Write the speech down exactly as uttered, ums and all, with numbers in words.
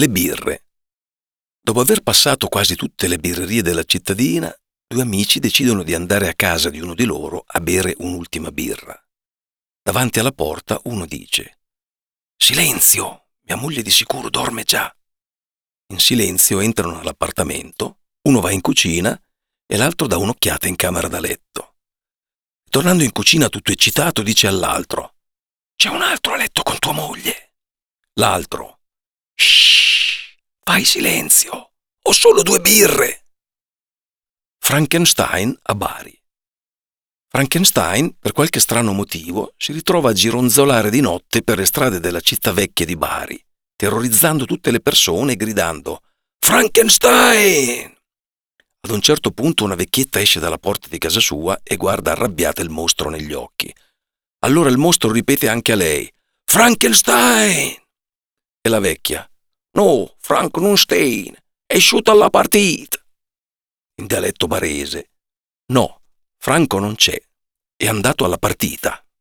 Le birre. Dopo aver passato quasi tutte le birrerie della cittadina, due amici decidono di andare a casa di uno di loro a bere un'ultima birra. Davanti alla porta uno dice: «Silenzio, mia moglie di sicuro dorme già». In silenzio entrano all'appartamento, uno va in cucina e l'altro dà un'occhiata in camera da letto. Tornando in cucina tutto eccitato dice all'altro: «C'è un altro a letto con tua moglie». L'altro: «Shh, fai silenzio, ho solo due birre». Frankenstein a Bari. Frankenstein, per qualche strano motivo, si ritrova a gironzolare di notte per le strade della città vecchia di Bari, terrorizzando tutte le persone e gridando «Frankenstein!». Ad un certo punto una vecchietta esce dalla porta di casa sua e guarda arrabbiata il mostro negli occhi. Allora il mostro ripete anche a lei «Frankenstein!». E la vecchia: «No, Franco non stein, è uscito alla partita». In dialetto barese: «No, Franco non c'è, è andato alla partita».